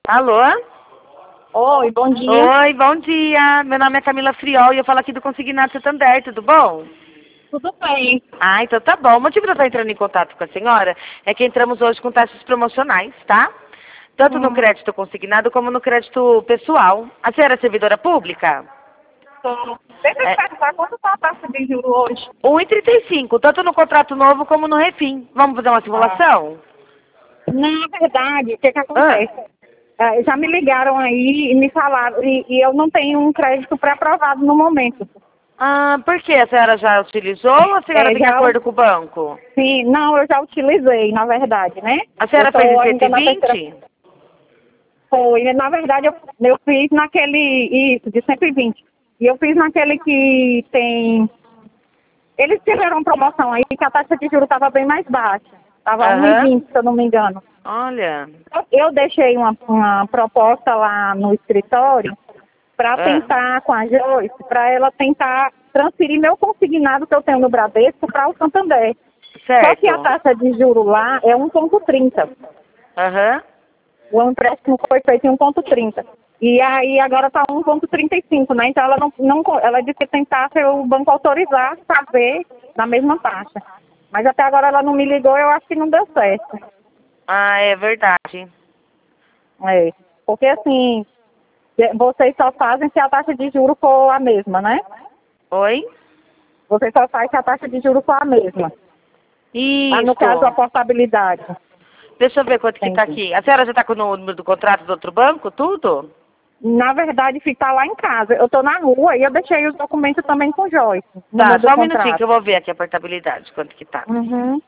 Alô? Oi, bom dia. Oi, bom dia. Meu nome é Camila Friol e eu falo aqui do Consignado Santander, tudo bom? Tudo bem? Ah, então tá bom. O motivo de eu estar entrando em contato com a senhora é que entramos hoje com taxas promocionais, tá? Tanto no crédito consignado como no crédito pessoal. A senhora é servidora pública? Deixa eu É, te perguntar quanto está a taxa de juros hoje? 1,35, tanto no contrato novo como no refim. Vamos fazer uma simulação? Na verdade, o que Ah, acontece? Já me ligaram aí e me falaram, e eu não tenho um crédito pré-aprovado no momento. por que? A senhora já utilizou ou a senhora tem Já, acordo com o banco? sim, não, eu já utilizei, na verdade, né? A Eu senhora fez estou em ainda na terceira. 120? Foi, na verdade, eu fiz naquele, isso, de 120. E eu fiz naquele que tem. Eles tiveram uma promoção aí que a taxa de juros estava bem mais baixa. Estava Aham. 1,20, se eu não me engano. Olha. Eu deixei uma proposta lá no escritório para Ah, tentar, com a Joyce, para ela tentar transferir meu consignado que eu tenho no Bradesco para o Santander. Só que a certo. taxa de juros lá é 1,30. Aham. O empréstimo foi feito em 1,30. E aí agora está 1,35, né? Então ela disse que tentasse o banco autorizar para ver na mesma taxa. Mas até agora ela não me ligou, eu acho que não deu certo. Ah, é verdade. É. Porque assim, vocês só fazem se a taxa de juros for a mesma, né? Oi? Vocês só fazem se a taxa de juros for a mesma. Ah, no caso, a Isso. portabilidade. Deixa eu ver quanto que tá Entendi. aqui. A senhora já tá com o número do contrato do outro banco, tudo? Na verdade, fica lá em casa. Eu estou na rua e eu deixei os documentos também com o Joyce, no Tá, número do só um minutinho que contrato. eu vou ver aqui a portabilidade, quanto que tá. Uhum.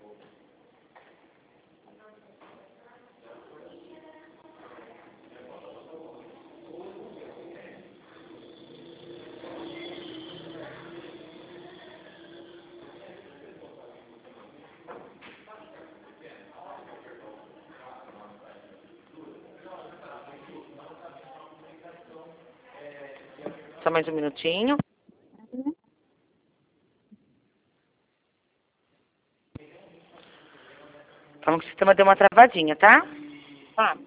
Só mais um minutinho. Calma que o sistema deu uma travadinha, tá? Tá.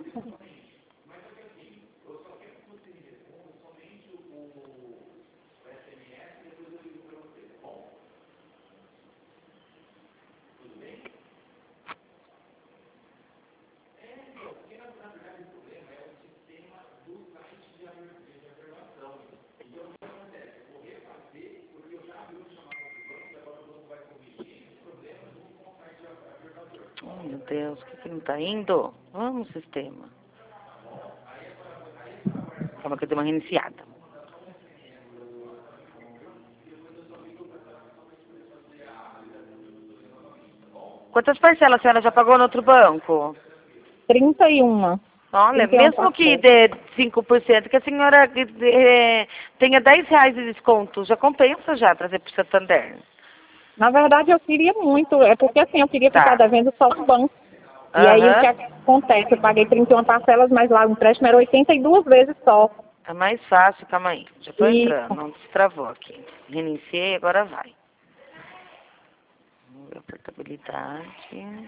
Oh, meu Deus, por que não tá indo? Vamos, sistema. Calma que eu dei uma reiniciada. Quantas parcelas a senhora já pagou no outro banco? 31. Olha, 31 mesmo que parcelas. dê 5%, que a senhora tenha R$ 10 de desconto, já compensa já trazer para o Santander. Na verdade, eu queria muito. É porque assim, eu queria ficar Tá. devendo só no banco. E aí o que Aham. acontece? Eu paguei 31 parcelas, mas lá o empréstimo era 82 vezes só. É mais fácil, calma aí. Já tô entrando, Isso. não destravou aqui. Reiniciei, agora vai. Vamos ver a portabilidade.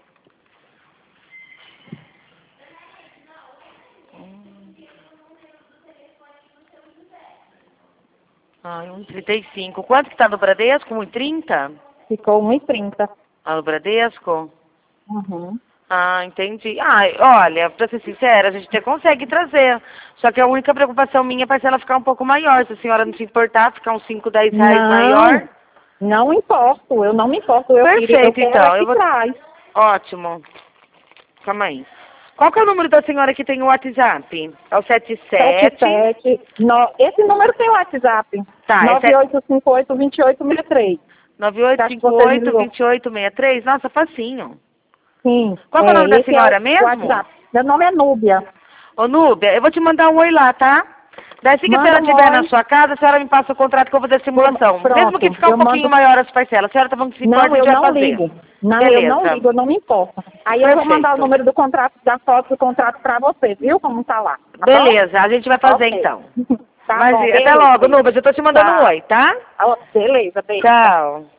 Ai, 1,35. Quanto que tá no Bradesco? 1,30? Ficou 1,30. Ah, no Bradesco? Uhum. Ah, entendi. Ai, olha, pra ser sincera, a gente até consegue trazer. Só que a única preocupação minha é a parcela ficar um pouco maior. Se a senhora não se importar, ficar uns 5, R$ 10 Não, maior. não importo. Eu não me importo. Eu Perfeito, quero é então. Eu que vou... traz. Ótimo. Calma aí. Qual que é o número da senhora que tem o WhatsApp? É o 77. 77. Esse número tem WhatsApp. Tá, é 9858-2863. Acho que você me ligou. 9858-2863. Nossa, facinho. Sim, Qual que é o nome da esse é o senhora mesmo? WhatsApp. Meu nome é Núbia. Ô, Núbia, eu vou te mandar um oi lá, tá? Daí, assim que a Manda senhora um estiver na oi. sua casa, a senhora me passa o contrato que eu vou fazer a simulação. Mesmo que Pronto, ficar um eu pouquinho mando. maior as parcelas. A senhora tá falando que se importa, Não, a gente eu vai não fazer. ligo. Não, eu não Beleza. ligo, eu não me importo. Aí eu vou mandar o Perfeito. número do contrato, da foto do contrato pra você, viu? Como tá lá. Tá bom? Beleza, a gente vai fazer Ok. então. Tá Mas bom, até beijo, logo, beijo. Núbia. Eu tô te mandando um Tchau. oi, tá? Beleza, beijo. Tchau. Tchau.